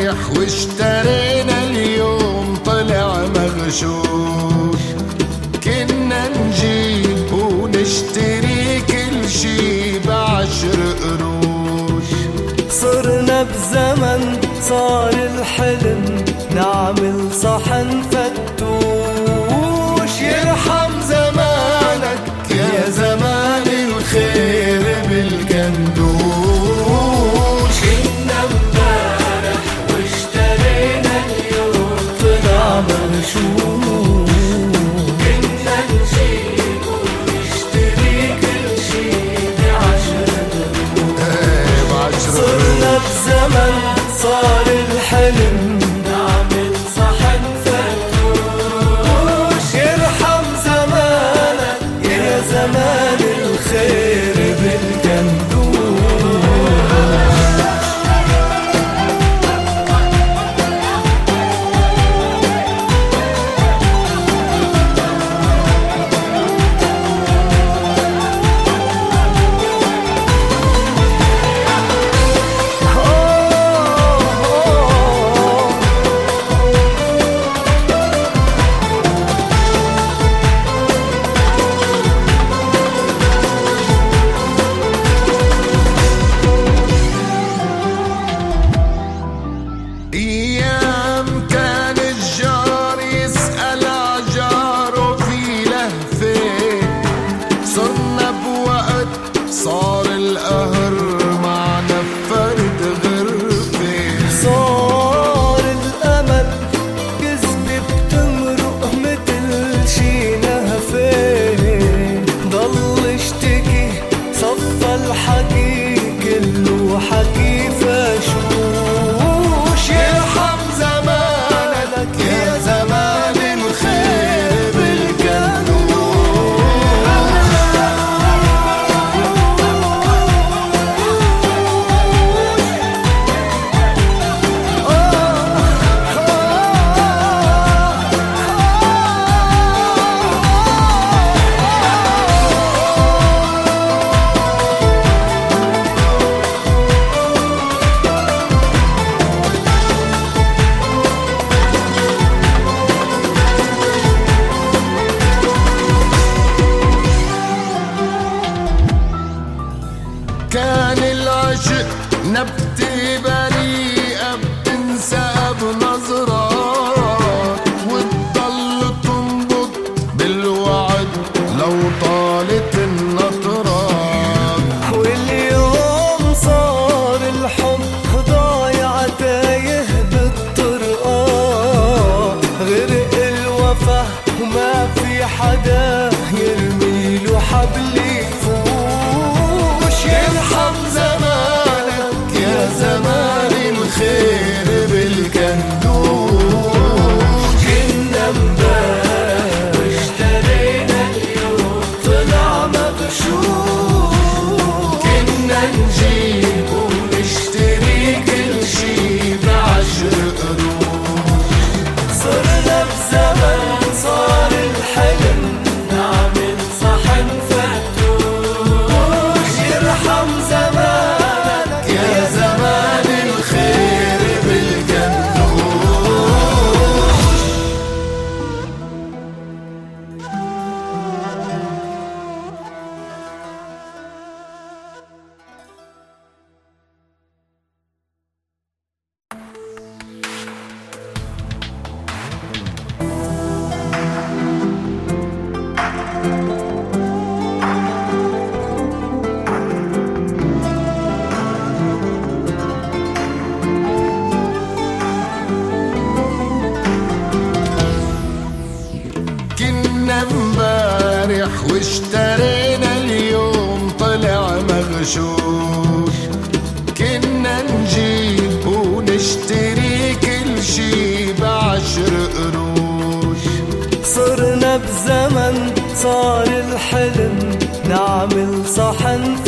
امبارح واشترينا اليوم طلع مغشوش. كنا نجيب ونشتري كل شي ب10 قروش. صرنا بزمن صار الحلم نعمل صحن فتوش. يرحم زمانك يا زمان الخير بالكندوش. كنا امبارح واشترينا اليوم طلع مغشوش. كنا نجيب ونشتري كل شي ب10 قروش. صرنا بزمن صار الحلم نعمل صحن فتوش. يرحم زمانك يا زمان الخير بالكندوش. ايام كان الجار يسأل عجاره في لهفة. صرنا بوقت صار القهر معنا بفرد غرفة. صار الأمل كذبة بتمرق متل شي نهفة. ضل اشتكي صفى الحكي كله حكي فشوش. يرحم زمانك يا زمان الخير كان العشق نبتة بريئة بتنسى بنظرات. وتضل تنبض بالوعد لو طالت النطرات. واليوم صار الحب ضايع تايه بالطرقات. غرق الوفا وما في حدا يرميله حبل يفوش. يرحم زمانك يا زمان الخير بالكندوش. كنا امبارح واشترينا اليوم طلع مغشوش. كنا نجيب ونشتري كل شي ب10 قروش. صرنا بزمن صار الحلم نعمل صحن فتوش. يرحم زمانك يا زمان الخير بالكندوش. كنا امبارح واشترينا اليوم طلع مغشوش. كنا نجيب ونشتري كل شي ب10 قروش. صرنا بزمن صار الحلم نعمل صحن